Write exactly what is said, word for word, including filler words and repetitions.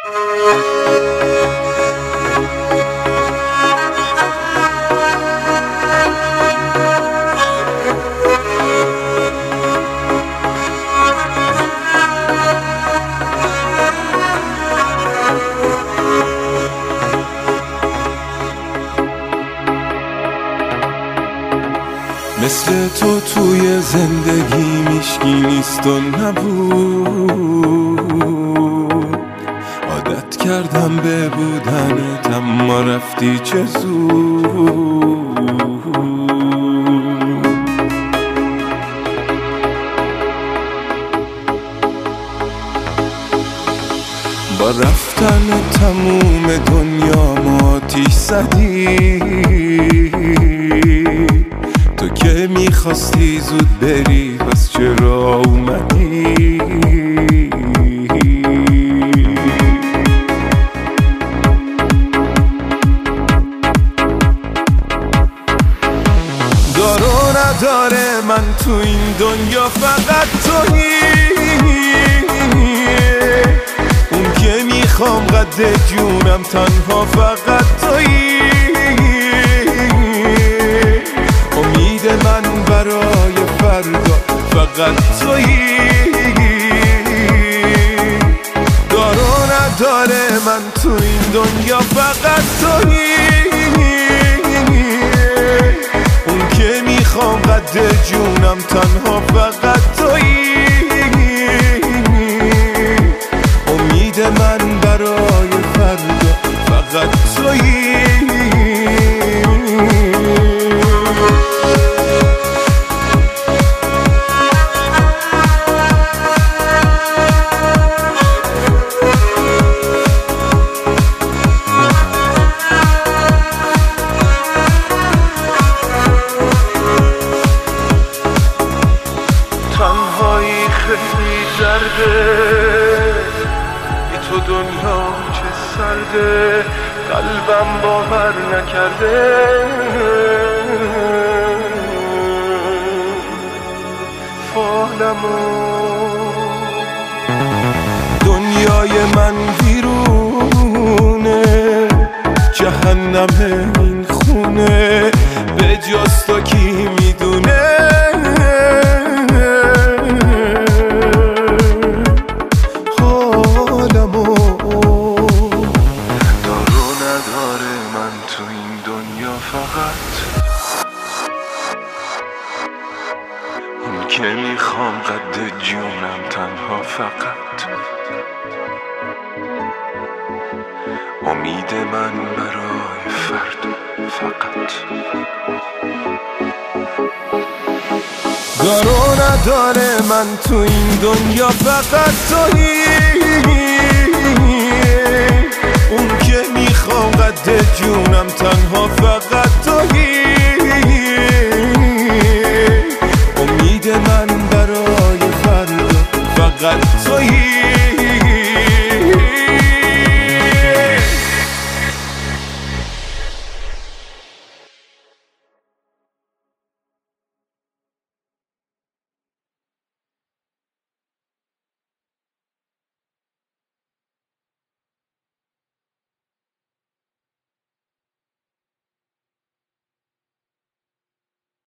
مثل تو توی زندگی میشکی نیست و نبود، عادت کردم به بودنت اما رفتی چه زود. با رفتن تموم دنیا ما آتیش زدی، تو که میخواستی زود بری پس چرا اومدی؟ دار و نداره من تو این دنیا فقط تویی، اون که میخوام قد جونم تنها فقط تویی. امید من برای فردا فقط تویی، دار و نداره من تو این دنیا فقط تویی، اون که میخوام قد جونم تنها فقط تویی. امید من برای فردا فقط تویی. تنهایی خیلی زرده، بی تو دنیا چه سرده، قلبم باور نکرده. فالمو دنیای من ویرونه، جهنم این خونه، به جز تو کی میدونه؟ اون که میخوام قد جونم تنها فقط. امید من برای فردا فقط. دار و نداره من تو این دنیا فقط تویی، اون که میخوام قد جونم تنها فقط تویی. امید من برای فردا فقط تویی.